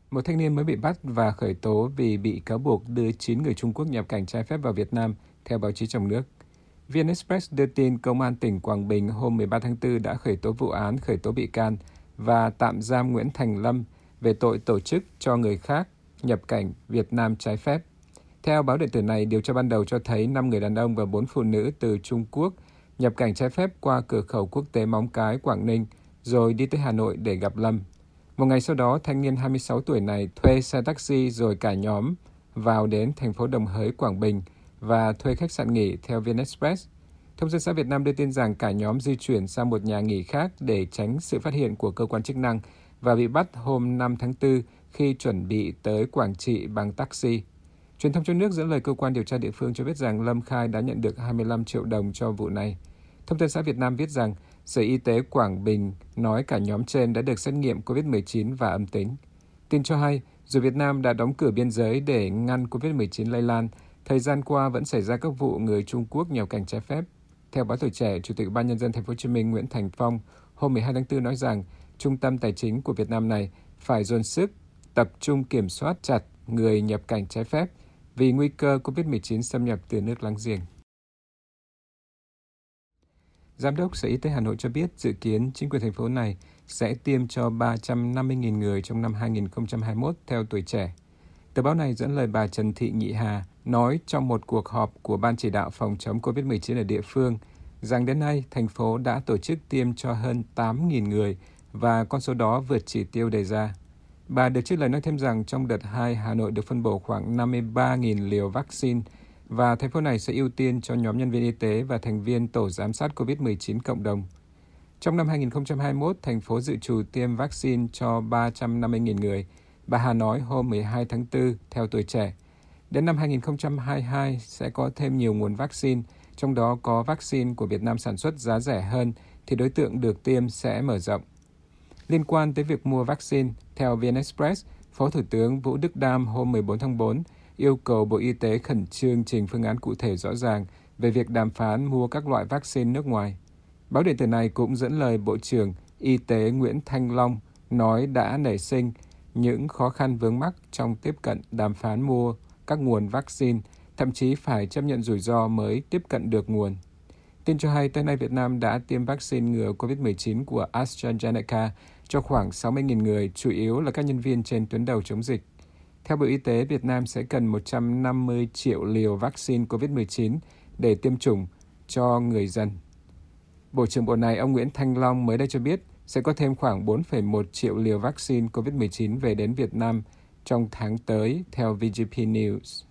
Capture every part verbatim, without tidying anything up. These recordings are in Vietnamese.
Một thanh niên mới bị bắt và khởi tố vì bị cáo buộc đưa chín người Trung Quốc nhập cảnh trái phép vào Việt Nam, theo báo chí trong nước. vê en Express đưa tin Công an tỉnh Quảng Bình hôm mười ba tháng tư đã khởi tố vụ án khởi tố bị can và tạm giam Nguyễn Thành Lâm về tội tổ chức cho người khác nhập cảnh Việt Nam trái phép. Theo báo điện tử này, điều tra ban đầu cho thấy năm người đàn ông và bốn phụ nữ từ Trung Quốc nhập cảnh trái phép qua cửa khẩu quốc tế Móng Cái, Quảng Ninh, rồi đi tới Hà Nội để gặp Lâm. Một ngày sau đó, thanh niên hai mươi sáu tuổi này thuê xe taxi rồi cả nhóm vào đến thành phố Đồng Hới, Quảng Bình và thuê khách sạn nghỉ theo vê en Express. Thông tấn xã Việt Nam đưa tin rằng cả nhóm di chuyển sang một nhà nghỉ khác để tránh sự phát hiện của cơ quan chức năng và bị bắt hôm năm tháng tư khi chuẩn bị tới Quảng Trị bằng taxi. Truyền thông trong nước dẫn lời cơ quan điều tra địa phương cho biết rằng Lâm khai đã nhận được hai mươi lăm triệu đồng cho vụ này. Thông tấn xã Việt Nam viết rằng Sở Y tế Quảng Bình nói cả nhóm trên đã được xét nghiệm covid mười chín và âm tính. Tin cho hay, dù Việt Nam đã đóng cửa biên giới để ngăn covid mười chín lây lan, thời gian qua vẫn xảy ra các vụ người Trung Quốc nhập cảnh trái phép. Theo báo Tuổi Trẻ, Chủ tịch Ủy ban Nhân dân Thành phố Hồ Chí Minh Nguyễn Thành Phong hôm mười hai tháng tư nói rằng trung tâm tài chính của Việt Nam này phải dồn sức tập trung kiểm soát chặt người nhập cảnh trái phép vì nguy cơ covid mười chín xâm nhập từ nước láng giềng. Giám đốc Sở Y tế Hà Nội cho biết dự kiến chính quyền thành phố này sẽ tiêm cho ba trăm năm mươi nghìn người trong năm hai nghìn không trăm hai mươi mốt theo Tuổi Trẻ. Tờ báo này dẫn lời bà Trần Thị Nhị Hà nói trong một cuộc họp của Ban chỉ đạo phòng chống covid mười chín ở địa phương rằng đến nay thành phố đã tổ chức tiêm cho hơn tám nghìn người và con số đó vượt chỉ tiêu đề ra. Bà được trích lời nói thêm rằng trong đợt hai, Hà Nội được phân bổ khoảng năm mươi ba nghìn liều vaccine và thành phố này sẽ ưu tiên cho nhóm nhân viên y tế và thành viên tổ giám sát covid mười chín cộng đồng. Trong năm hai nghìn không trăm hai mươi mốt, thành phố dự trù tiêm vaccine cho ba trăm năm mươi nghìn người. Bà Hà nói hôm mười hai tháng tư theo Tuổi Trẻ. Đến năm hai nghìn không trăm hai mươi hai sẽ có thêm nhiều nguồn vaccine, trong đó có vaccine của Việt Nam sản xuất giá rẻ hơn thì đối tượng được tiêm sẽ mở rộng. Liên quan tới việc mua vaccine, theo vê en Express, Phó Thủ tướng Vũ Đức Đam hôm mười bốn tháng tư yêu cầu Bộ Y tế khẩn trương trình phương án cụ thể rõ ràng về việc đàm phán mua các loại vaccine nước ngoài. Báo điện tử này cũng dẫn lời Bộ trưởng Y tế Nguyễn Thanh Long nói đã nảy sinh những khó khăn vướng mắc trong tiếp cận đàm phán mua các nguồn vaccine, thậm chí phải chấp nhận rủi ro mới tiếp cận được nguồn. Tin cho hay, tới nay Việt Nam đã tiêm vaccine ngừa covid mười chín của AstraZeneca cho khoảng sáu mươi nghìn người, chủ yếu là các nhân viên trên tuyến đầu chống dịch. Theo Bộ Y tế, Việt Nam sẽ cần một trăm năm mươi triệu liều vaccine covid mười chín để tiêm chủng cho người dân. Bộ trưởng Bộ này, ông Nguyễn Thanh Long mới đây cho biết sẽ có thêm khoảng bốn phẩy một triệu liều vaccine covid mười chín về đến Việt Nam trong tháng tới, theo vê giê pê News.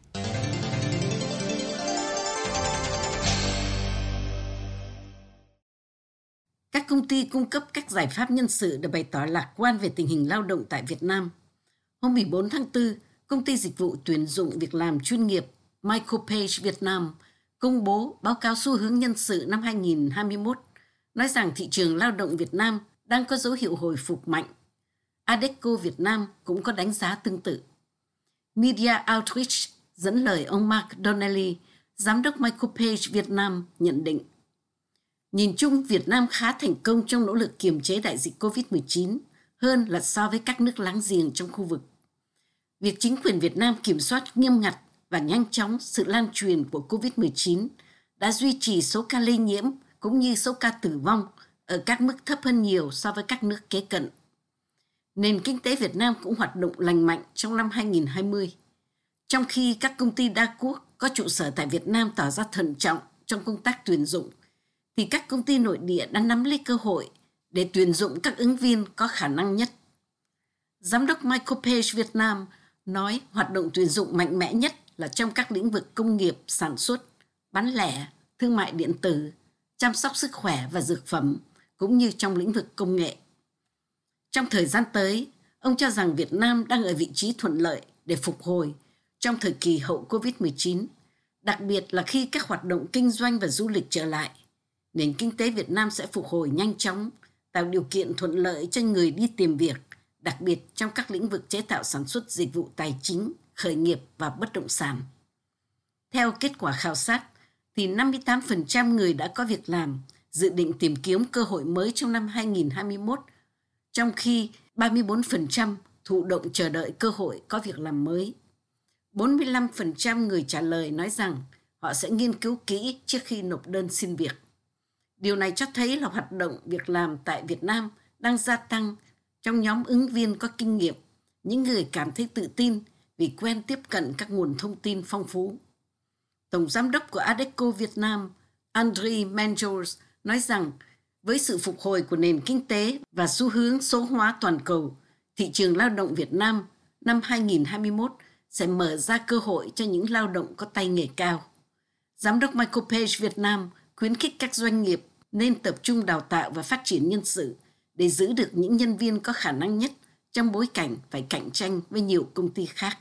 Các công ty cung cấp các giải pháp nhân sự đã bày tỏ lạc quan về tình hình lao động tại Việt Nam. Hôm mười bốn tháng tư, công ty dịch vụ tuyển dụng việc làm chuyên nghiệp Micropage Việt Nam công bố báo cáo xu hướng nhân sự năm hai nghìn không trăm hai mươi mốt, nói rằng thị trường lao động Việt Nam đang có dấu hiệu hồi phục mạnh. Adecco Việt Nam cũng có đánh giá tương tự. Media Outreach dẫn lời ông Mark Donnelly, giám đốc Micropage Việt Nam, nhận định. Nhìn chung, Việt Nam khá thành công trong nỗ lực kiềm chế đại dịch covid mười chín hơn là so với các nước láng giềng trong khu vực. Việc chính quyền Việt Nam kiểm soát nghiêm ngặt và nhanh chóng sự lan truyền của covid mười chín đã duy trì số ca lây nhiễm cũng như số ca tử vong ở các mức thấp hơn nhiều so với các nước kế cận. Nền kinh tế Việt Nam cũng hoạt động lành mạnh trong năm hai nghìn không trăm hai mươi. Trong khi các công ty đa quốc có trụ sở tại Việt Nam tỏ ra thận trọng trong công tác tuyển dụng, thì các công ty nội địa đã nắm lấy cơ hội để tuyển dụng các ứng viên có khả năng nhất. Giám đốc Micropage Việt Nam nói hoạt động tuyển dụng mạnh mẽ nhất là trong các lĩnh vực công nghiệp, sản xuất, bán lẻ, thương mại điện tử, chăm sóc sức khỏe và dược phẩm, cũng như trong lĩnh vực công nghệ. Trong thời gian tới, ông cho rằng Việt Nam đang ở vị trí thuận lợi để phục hồi trong thời kỳ hậu covid mười chín, đặc biệt là khi các hoạt động kinh doanh và du lịch trở lại. Nền kinh tế Việt Nam sẽ phục hồi nhanh chóng, tạo điều kiện thuận lợi cho người đi tìm việc, đặc biệt trong các lĩnh vực chế tạo sản xuất, dịch vụ tài chính, khởi nghiệp và bất động sản. Theo kết quả khảo sát, thì năm mươi tám phần trăm người đã có việc làm dự định tìm kiếm cơ hội mới trong năm hai nghìn không trăm hai mươi mốt, trong khi ba mươi bốn phần trăm thụ động chờ đợi cơ hội có việc làm mới. bốn mươi lăm phần trăm người trả lời nói rằng họ sẽ nghiên cứu kỹ trước khi nộp đơn xin việc. Điều này cho thấy là hoạt động việc làm tại Việt Nam đang gia tăng trong nhóm ứng viên có kinh nghiệm, những người cảm thấy tự tin vì quen tiếp cận các nguồn thông tin phong phú. Tổng giám đốc của Adecco Việt Nam, Andriy Menjors, nói rằng với sự phục hồi của nền kinh tế và xu hướng số hóa toàn cầu, thị trường lao động Việt Nam năm hai nghìn không trăm hai mươi mốt sẽ mở ra cơ hội cho những lao động có tay nghề cao. Giám đốc Michael Page Việt Nam khuyến khích các doanh nghiệp nên tập trung đào tạo và phát triển nhân sự để giữ được những nhân viên có khả năng nhất trong bối cảnh phải cạnh tranh với nhiều công ty khác.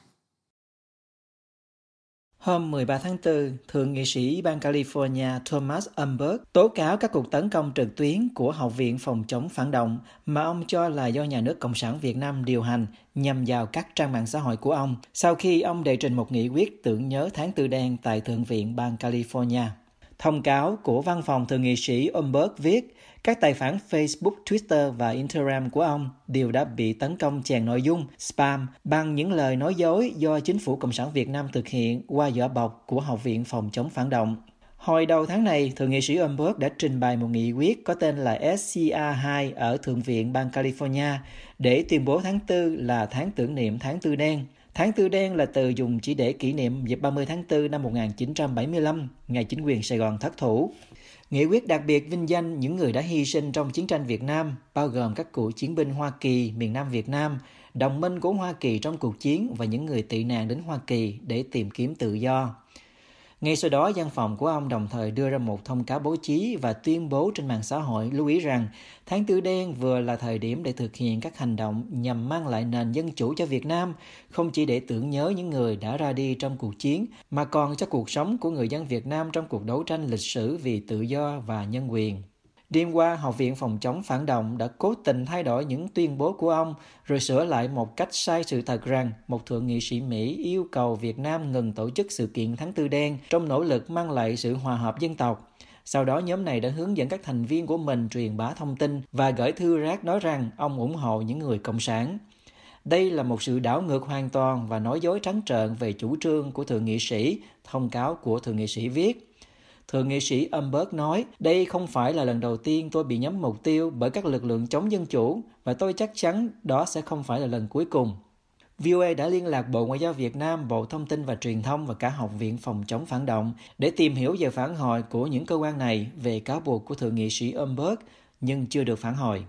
Hôm mười ba tháng tư, Thượng nghị sĩ bang California Thomas Umberg tố cáo các cuộc tấn công trực tuyến của Học viện Phòng chống phản động mà ông cho là do Nhà nước Cộng sản Việt Nam điều hành nhằm vào các trang mạng xã hội của ông sau khi ông đệ trình một nghị quyết tưởng nhớ tháng Tư đen tại Thượng viện bang California. Thông cáo của văn phòng Thượng nghị sĩ Umberg viết các tài khoản Facebook, Twitter và Instagram của ông đều đã bị tấn công chèn nội dung, spam bằng những lời nói dối do chính phủ Cộng sản Việt Nam thực hiện qua vỏ bọc của Học viện Phòng chống phản động. Hồi đầu tháng này, Thượng nghị sĩ Umberg đã trình bày một nghị quyết có tên là S C R hai ở Thượng viện bang California để tuyên bố tháng tư là tháng tưởng niệm tháng Tư đen. Tháng Tư đen là từ dùng chỉ để kỷ niệm dịp ba mươi tháng tư năm một nghìn chín trăm bảy mươi lăm, ngày chính quyền Sài Gòn thất thủ. Nghị quyết đặc biệt vinh danh những người đã hy sinh trong chiến tranh Việt Nam, bao gồm các cựu chiến binh Hoa Kỳ, miền Nam Việt Nam, đồng minh của Hoa Kỳ trong cuộc chiến và những người tị nạn đến Hoa Kỳ để tìm kiếm tự do. Ngay sau đó, văn phòng của ông đồng thời đưa ra một thông cáo báo chí và tuyên bố trên mạng xã hội lưu ý rằng tháng Tư đen vừa là thời điểm để thực hiện các hành động nhằm mang lại nền dân chủ cho Việt Nam, không chỉ để tưởng nhớ những người đã ra đi trong cuộc chiến, mà còn cho cuộc sống của người dân Việt Nam trong cuộc đấu tranh lịch sử vì tự do và nhân quyền. Đêm qua, Học viện Phòng chống phản động đã cố tình thay đổi những tuyên bố của ông, rồi sửa lại một cách sai sự thật rằng một thượng nghị sĩ Mỹ yêu cầu Việt Nam ngừng tổ chức sự kiện tháng Tư đen trong nỗ lực mang lại sự hòa hợp dân tộc. Sau đó, nhóm này đã hướng dẫn các thành viên của mình truyền bá thông tin và gửi thư rác nói rằng ông ủng hộ những người cộng sản. Đây là một sự đảo ngược hoàn toàn và nói dối trắng trợn về chủ trương của thượng nghị sĩ, thông cáo của thượng nghị sĩ viết. Thượng nghị sĩ Umberg nói, đây không phải là lần đầu tiên tôi bị nhắm mục tiêu bởi các lực lượng chống dân chủ và tôi chắc chắn đó sẽ không phải là lần cuối cùng. vê o a đã liên lạc Bộ Ngoại giao Việt Nam, Bộ Thông tin và Truyền thông và cả Học viện Phòng chống phản động để tìm hiểu về phản hồi của những cơ quan này về cáo buộc của thượng nghị sĩ Umberg, nhưng chưa được phản hồi.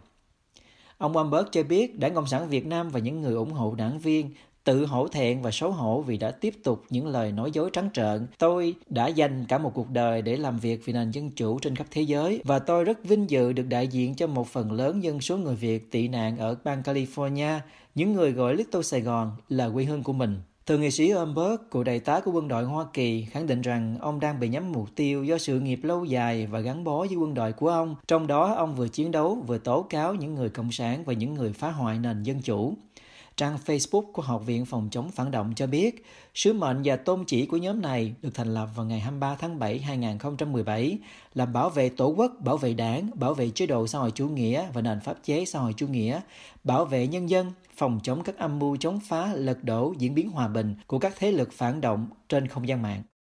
Ông Umberg cho biết Đảng Cộng sản Việt Nam và những người ủng hộ đảng viên tự hổ thẹn và xấu hổ vì đã tiếp tục những lời nói dối trắng trợn. Tôi đã dành cả một cuộc đời để làm việc vì nền dân chủ trên khắp thế giới và tôi rất vinh dự được đại diện cho một phần lớn dân số người Việt tị nạn ở bang California, những người gọi Little Sài Gòn là quê hương của mình. Thượng nghị sĩ Umberg, cựu đại tá của quân đội Hoa Kỳ, khẳng định rằng ông đang bị nhắm mục tiêu do sự nghiệp lâu dài và gắn bó với quân đội của ông. Trong đó, ông vừa chiến đấu, vừa tố cáo những người cộng sản và những người phá hoại nền dân chủ. Trang Facebook của Học viện Phòng chống phản động cho biết, sứ mệnh và tôn chỉ của nhóm này được thành lập vào ngày hai mươi ba tháng bảy năm hai nghìn không trăm mười bảy là bảo vệ Tổ quốc, bảo vệ đảng, bảo vệ chế độ xã hội chủ nghĩa và nền pháp chế xã hội chủ nghĩa, bảo vệ nhân dân, phòng chống các âm mưu chống phá, lật đổ, diễn biến hòa bình của các thế lực phản động trên không gian mạng.